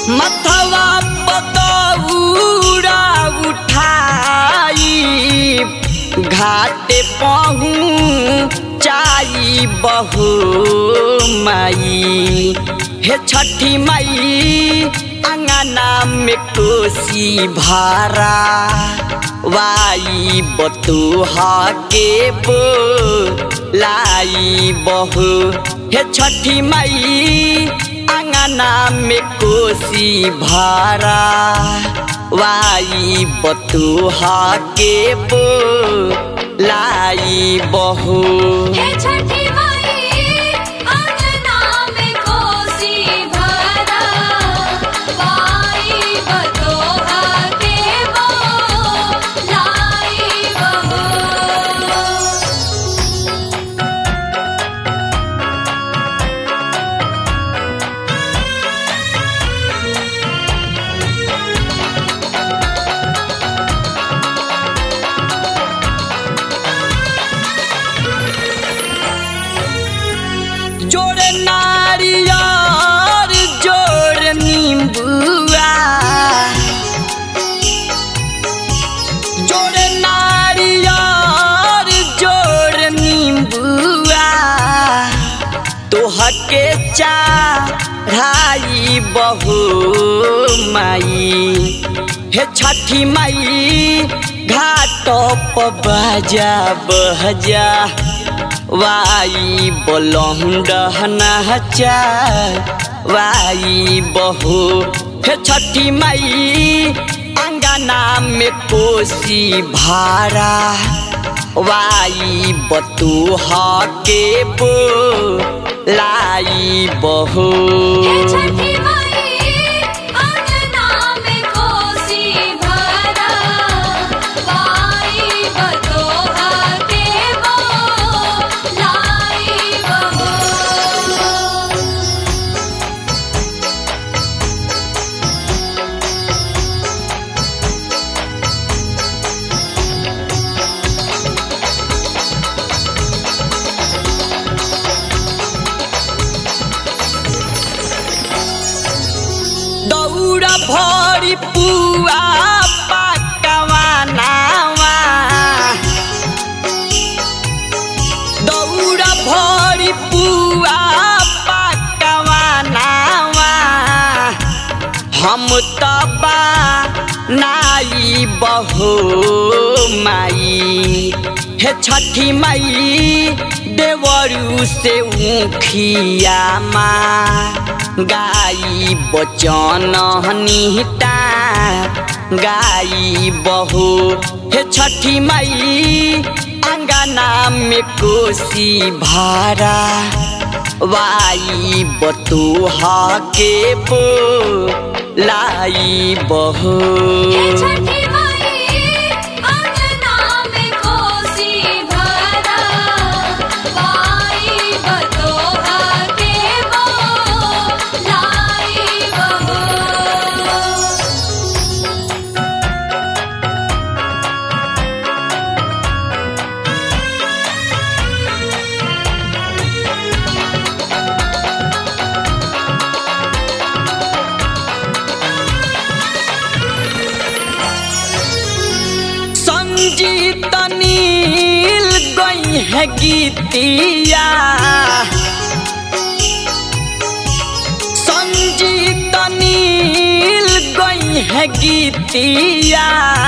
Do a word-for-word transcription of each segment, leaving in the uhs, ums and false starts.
मथवा पतौरा उठाई घाटे पहुँचाई बहू माई हे छठी माई अंगना में कोसी भारा वाई बतुहा के बो लाई बहू हे छठी माई अंगना में कोसी भारा वाई बतुहा के बो लाई बहू हे छठी माई अंगना में कोसी भरा वाई बतुहा के बो लाई बहू। जोड़े नारियर जोड़ नींबुआ जोड़े नारियर जोड़ नींबुआ तोहके चढ़ाई बहू माई हे छठी माई घाट पर बाजा बहजा वाई बोलहुंडहना चा वाई बहू हे छठी माई अंगना में कोसी भारा वाई बतुहा के बो लाई बहू हे छठी माई अंगना में कोसी भरा वाई बतुहा के बो लाई बहू। दौड़ा भरी पुआ पकवानावा दौड़ा भरी पुआ पकवानावा हम तबा नाई बहू माई हे छठी माई देवरू से ऊखिया माँ गाई बचन निहिता गाई बहू हे छठी माई अंगना में कोसी भारा वाई बतुहा के बो लाई बहू हे छठी माई अंगना में कोसी भरा वाई बतुहा के बो लाई बहू। संजीत नील गई है गीतिया संजीत नील गई है गीतिया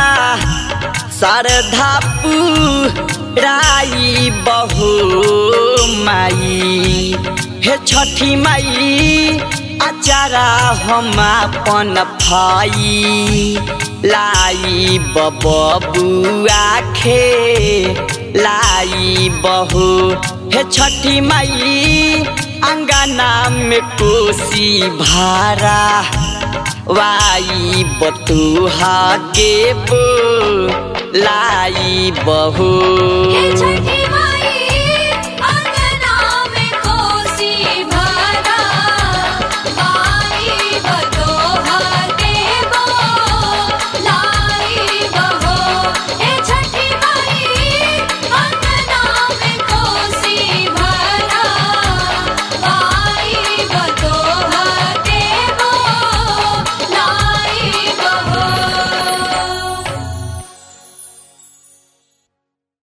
शारदा पुराई बहू माई हे छठी माई अचारा हम अपन भाई लाई बबुआ खे लाई बहू हे छठी माई अंगना में कोसी भारा वाई बतुहा के बो लाई बहू हे छठी